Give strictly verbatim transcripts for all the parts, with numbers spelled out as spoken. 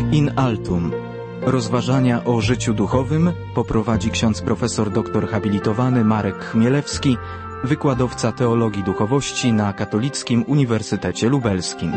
In altum. Rozważania o życiu duchowym poprowadzi ksiądz profesor doktor habilitowany Marek Chmielewski, wykładowca teologii duchowości na Katolickim Uniwersytecie Lubelskim.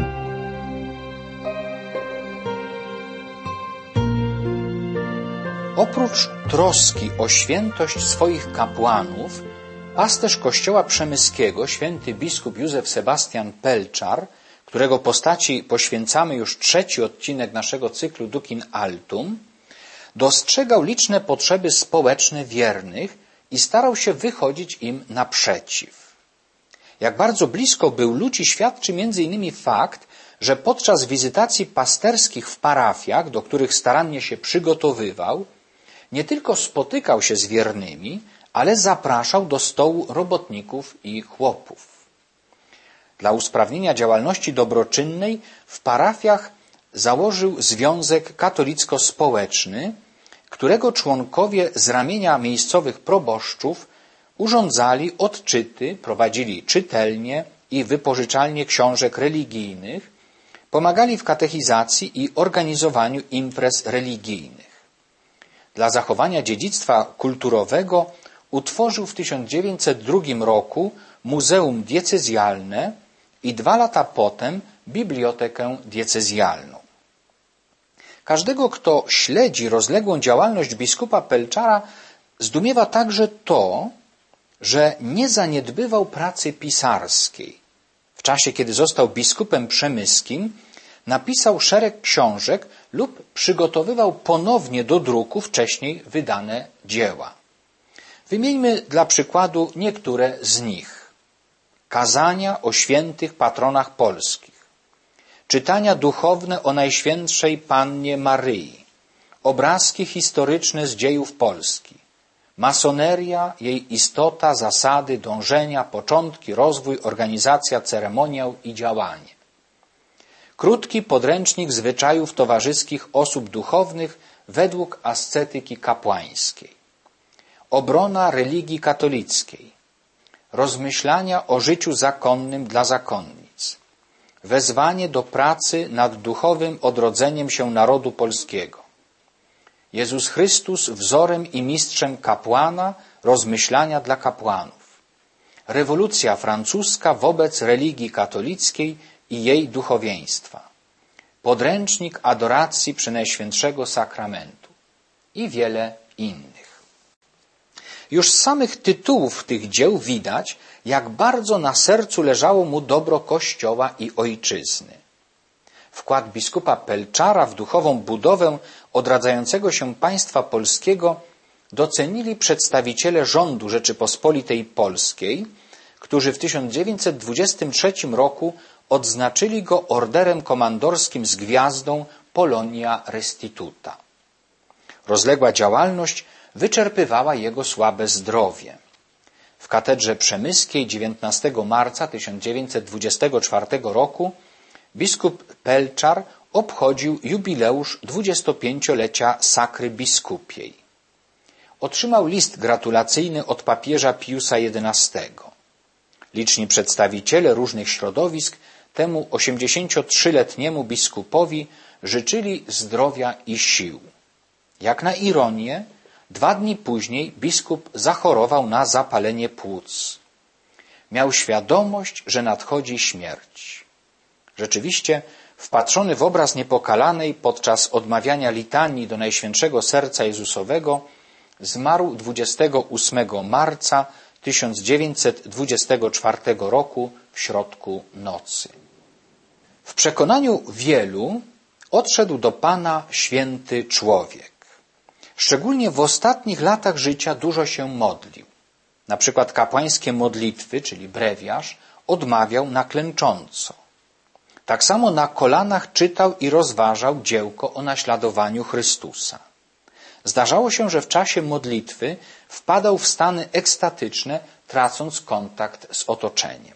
Oprócz troski o świętość swoich kapłanów, pasterz kościoła przemyskiego, święty biskup Józef Sebastian Pelczar, którego postaci poświęcamy już trzeci odcinek naszego cyklu Duc in altum, dostrzegał liczne potrzeby społeczne wiernych i starał się wychodzić im naprzeciw. Jak bardzo blisko był ludzi, świadczy między innymi fakt, że podczas wizytacji pasterskich w parafiach, do których starannie się przygotowywał, nie tylko spotykał się z wiernymi, ale zapraszał do stołu robotników i chłopów. Dla usprawnienia działalności dobroczynnej w parafiach założył Związek Katolicko-Społeczny, którego członkowie z ramienia miejscowych proboszczów urządzali odczyty, prowadzili czytelnie i wypożyczalnie książek religijnych, pomagali w katechizacji i organizowaniu imprez religijnych. Dla zachowania dziedzictwa kulturowego utworzył w tysiąc dziewięćset drugim roku Muzeum Diecezjalne i dwa lata potem Bibliotekę Diecezjalną. Każdego, kto śledzi rozległą działalność biskupa Pelczara, zdumiewa także to, że nie zaniedbywał pracy pisarskiej. W czasie, kiedy został biskupem przemyskim, napisał szereg książek lub przygotowywał ponownie do druku wcześniej wydane dzieła. Wymieńmy dla przykładu niektóre z nich. Kazania o świętych patronach polskich, czytania duchowne o Najświętszej Pannie Maryi, obrazki historyczne z dziejów Polski, masoneria, jej istota, zasady, dążenia, początki, rozwój, organizacja, ceremoniał i działanie. Krótki podręcznik zwyczajów towarzyskich osób duchownych według ascetyki kapłańskiej. Obrona religii katolickiej. Rozmyślania o życiu zakonnym dla zakonnic. Wezwanie do pracy nad duchowym odrodzeniem się narodu polskiego. Jezus Chrystus wzorem i mistrzem kapłana, rozmyślania dla kapłanów. Rewolucja francuska wobec religii katolickiej i jej duchowieństwa. Podręcznik adoracji Przenajświętszego Sakramentu i wiele innych. Już z samych tytułów tych dzieł widać, jak bardzo na sercu leżało mu dobro Kościoła i ojczyzny. Wkład biskupa Pelczara w duchową budowę odradzającego się państwa polskiego docenili przedstawiciele rządu Rzeczypospolitej Polskiej, którzy w tysiąc dziewięćset dwudziestym trzecim roku odznaczyli go orderem komandorskim z gwiazdą Polonia Restituta. Rozległa działalność wyczerpywała jego słabe zdrowie. W katedrze przemyskiej dziewiętnastego marca tysiąc dziewięćset dwudziestego czwartego roku biskup Pelczar obchodził jubileusz dwudziestopięciolecia sakry biskupiej. Otrzymał list gratulacyjny od papieża Piusa jedenastego. Liczni przedstawiciele różnych środowisk temu osiemdziesięciotrzyletniemu biskupowi życzyli zdrowia i sił. Jak na ironię, dwa dni później biskup zachorował na zapalenie płuc. Miał świadomość, że nadchodzi śmierć. Rzeczywiście, wpatrzony w obraz Niepokalanej podczas odmawiania litanii do Najświętszego Serca Jezusowego, zmarł dwudziestego ósmego marca tysiąc dziewięćset dwudziestego czwartego roku w środku nocy. W przekonaniu wielu odszedł do Pana święty człowiek. Szczególnie w ostatnich latach życia dużo się modlił. Na przykład kapłańskie modlitwy, czyli brewiarz, odmawiał na klęcząco. Tak samo na kolanach czytał i rozważał dziełko o naśladowaniu Chrystusa. Zdarzało się, że w czasie modlitwy wpadał w stany ekstatyczne, tracąc kontakt z otoczeniem.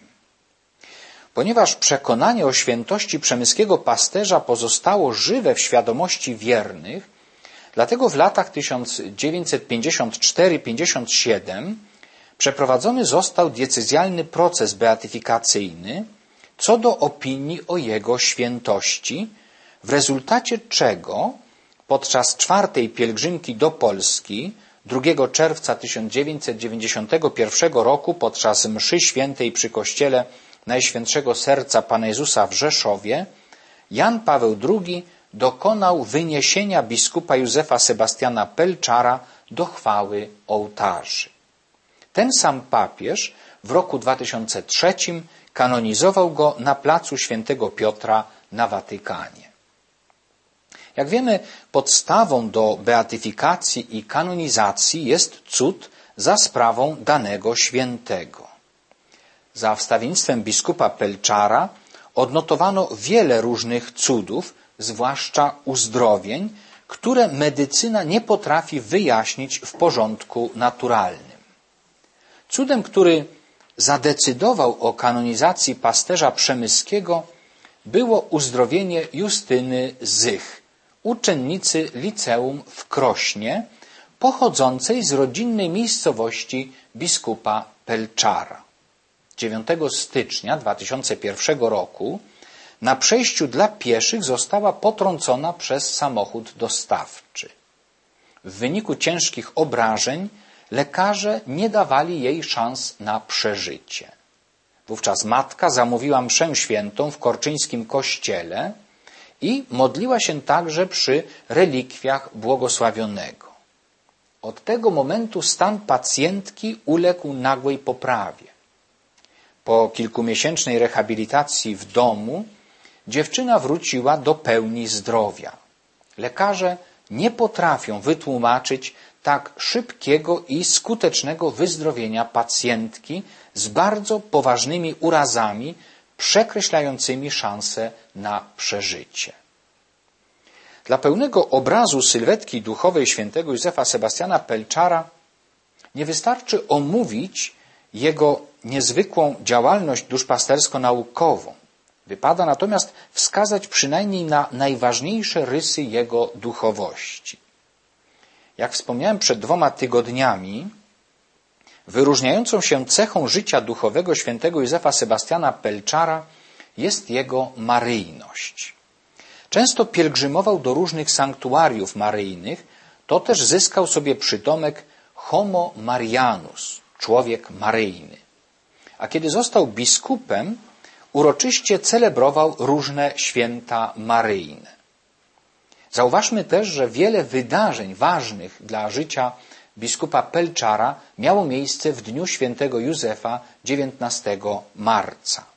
Ponieważ przekonanie o świętości przemyskiego pasterza pozostało żywe w świadomości wiernych, dlatego w latach tysiąc dziewięćset pięćdziesiąt cztery pięćdziesiąt siedem przeprowadzony został diecezjalny proces beatyfikacyjny co do opinii o jego świętości w rezultacie czego podczas czwartej pielgrzymki do Polski drugiego czerwca tysiąc dziewięćset dziewięćdziesiątego pierwszego roku podczas mszy świętej przy kościele Najświętszego Serca Pana Jezusa w Rzeszowie Jan Paweł drugi dokonał wyniesienia biskupa Józefa Sebastiana Pelczara do chwały ołtarzy. Ten sam papież w roku dwa tysiące trzecim kanonizował go na placu Świętego Piotra na Watykanie. Jak wiemy, podstawą do beatyfikacji i kanonizacji jest cud za sprawą danego świętego. Za wstawiennictwem biskupa Pelczara odnotowano wiele różnych cudów, zwłaszcza uzdrowień, które medycyna nie potrafi wyjaśnić w porządku naturalnym. Cudem, który zadecydował o kanonizacji pasterza przemyskiego, było uzdrowienie Justyny Zych, uczennicy liceum w Krośnie, pochodzącej z rodzinnej miejscowości biskupa Pelczara. dziewiątego stycznia dwa tysiące pierwszego roku na przejściu dla pieszych została potrącona przez samochód dostawczy. W wyniku ciężkich obrażeń lekarze nie dawali jej szans na przeżycie. Wówczas matka zamówiła mszę świętą w korczyńskim kościele i modliła się także przy relikwiach błogosławionego. Od tego momentu stan pacjentki uległ nagłej poprawie. Po kilkumiesięcznej rehabilitacji w domu dziewczyna wróciła do pełni zdrowia. Lekarze nie potrafią wytłumaczyć tak szybkiego i skutecznego wyzdrowienia pacjentki z bardzo poważnymi urazami, przekreślającymi szanse na przeżycie. Dla pełnego obrazu sylwetki duchowej świętego Józefa Sebastiana Pelczara nie wystarczy omówić jego niezwykłą działalność duszpastersko-naukową. Wypada natomiast wskazać przynajmniej na najważniejsze rysy jego duchowości. Jak wspomniałem przed dwoma tygodniami, wyróżniającą się cechą życia duchowego świętego Józefa Sebastiana Pelczara jest jego maryjność. Często pielgrzymował do różnych sanktuariów maryjnych, to też zyskał sobie przydomek Homo Marianus, człowiek maryjny. A kiedy został biskupem, uroczyście celebrował różne święta maryjne. Zauważmy też, że wiele wydarzeń ważnych dla życia biskupa Pelczara miało miejsce w dniu świętego Józefa dziewiętnastego marca.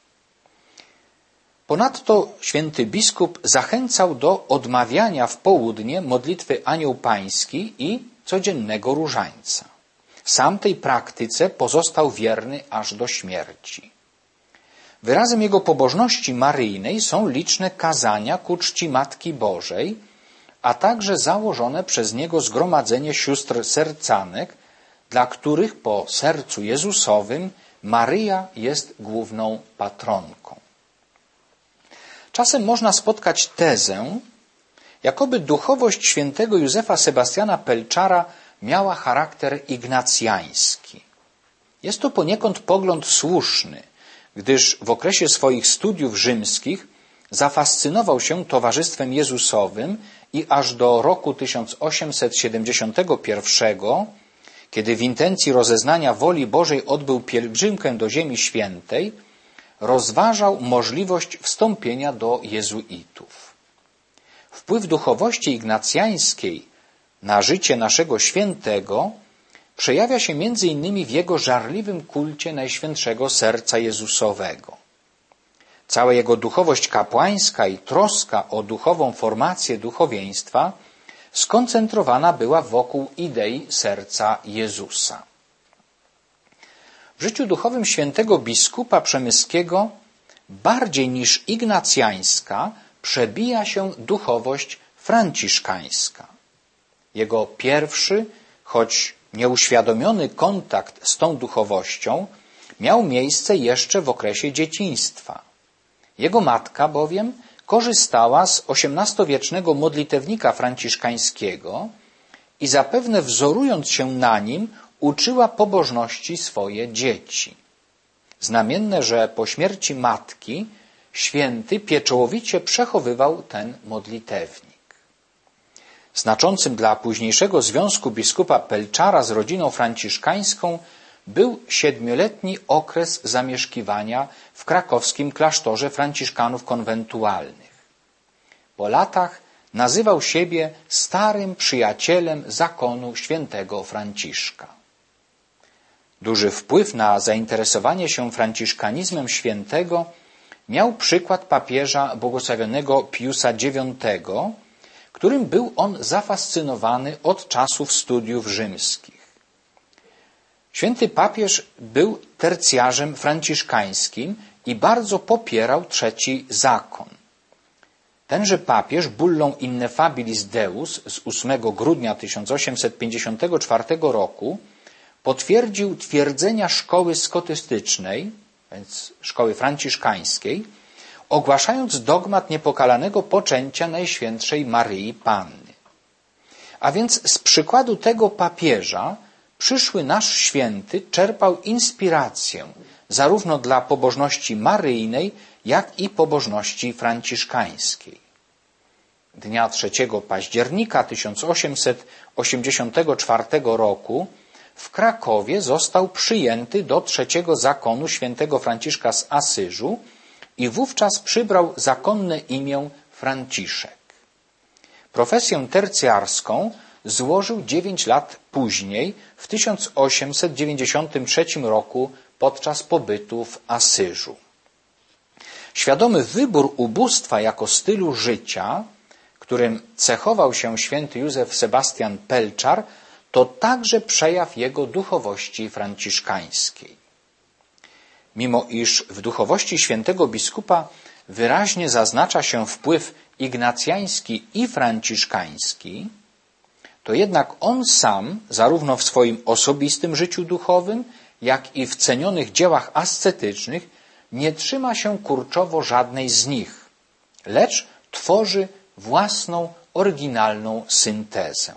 Ponadto święty biskup zachęcał do odmawiania w południe modlitwy Anioł Pański i codziennego różańca. Sam tej praktyce pozostał wierny aż do śmierci. Wyrazem jego pobożności maryjnej są liczne kazania ku czci Matki Bożej, a także założone przez niego zgromadzenie sióstr sercanek, dla których po sercu Jezusowym Maryja jest główną patronką. Czasem można spotkać tezę, jakoby duchowość świętego Józefa Sebastiana Pelczara miała charakter ignacjański. Jest to poniekąd pogląd słuszny, gdyż w okresie swoich studiów rzymskich zafascynował się Towarzystwem Jezusowym i aż do roku tysiąc osiemset siedemdziesiątego pierwszego, kiedy w intencji rozeznania woli Bożej odbył pielgrzymkę do Ziemi Świętej, rozważał możliwość wstąpienia do jezuitów. Wpływ duchowości ignacjańskiej na życie naszego świętego przejawia się między innymi w jego żarliwym kulcie Najświętszego Serca Jezusowego. Cała jego duchowość kapłańska i troska o duchową formację duchowieństwa skoncentrowana była wokół idei serca Jezusa. W życiu duchowym świętego biskupa przemyskiego bardziej niż ignacjańska przebija się duchowość franciszkańska. Jego pierwszy, choć nieuświadomiony kontakt z tą duchowością miał miejsce jeszcze w okresie dzieciństwa. Jego matka bowiem korzystała z osiemnastowiecznego modlitewnika franciszkańskiego i zapewne wzorując się na nim uczyła pobożności swoje dzieci. Znamienne, że po śmierci matki święty pieczołowicie przechowywał ten modlitewnik. Znaczącym dla późniejszego związku biskupa Pelczara z rodziną franciszkańską był siedmioletni okres zamieszkiwania w krakowskim klasztorze franciszkanów konwentualnych. Po latach nazywał siebie starym przyjacielem zakonu świętego Franciszka. Duży wpływ na zainteresowanie się franciszkanizmem świętego miał przykład papieża błogosławionego Piusa dziewiątego, którym był on zafascynowany od czasów studiów rzymskich. Święty papież był tercjarzem franciszkańskim i bardzo popierał trzeci zakon. Tenże papież bullą Innefabilis Deus z ósmego grudnia tysiąc osiemset pięćdziesiątego czwartego roku potwierdził twierdzenia szkoły skotystycznej, więc szkoły franciszkańskiej, ogłaszając dogmat niepokalanego poczęcia Najświętszej Maryi Panny. A więc z przykładu tego papieża przyszły nasz święty czerpał inspirację zarówno dla pobożności maryjnej, jak i pobożności franciszkańskiej. Dnia trzeciego października tysiąc osiemset osiemdziesiątego czwartego roku w Krakowie został przyjęty do trzeciego zakonu świętego Franciszka z Asyżu i wówczas przybrał zakonne imię Franciszek. Profesję tercjarską złożył dziewięć lat później, w tysiąc osiemset dziewięćdziesiątym trzecim roku podczas pobytu w Asyżu. Świadomy wybór ubóstwa jako stylu życia, którym cechował się święty Józef Sebastian Pelczar, to także przejaw jego duchowości franciszkańskiej. Mimo iż w duchowości świętego biskupa wyraźnie zaznacza się wpływ ignacjański i franciszkański, to jednak on sam, zarówno w swoim osobistym życiu duchowym, jak i w cenionych dziełach ascetycznych, nie trzyma się kurczowo żadnej z nich, lecz tworzy własną, oryginalną syntezę.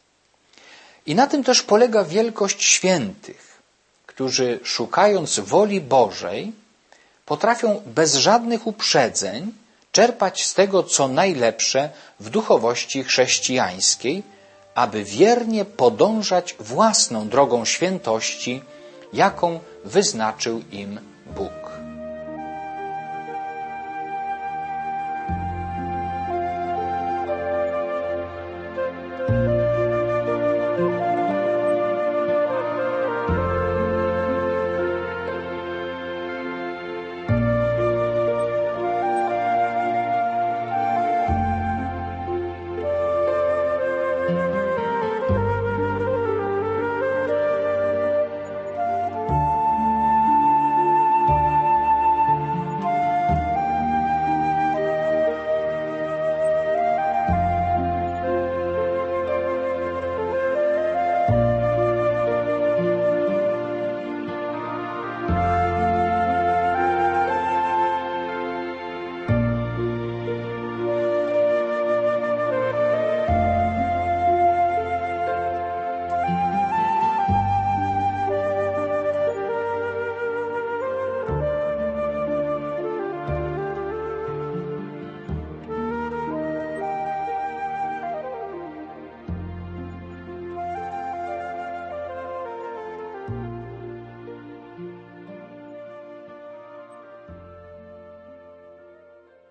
I na tym też polega wielkość świętych, którzy szukając woli Bożej potrafią bez żadnych uprzedzeń czerpać z tego, co najlepsze w duchowości chrześcijańskiej, aby wiernie podążać własną drogą świętości, jaką wyznaczył im Bóg.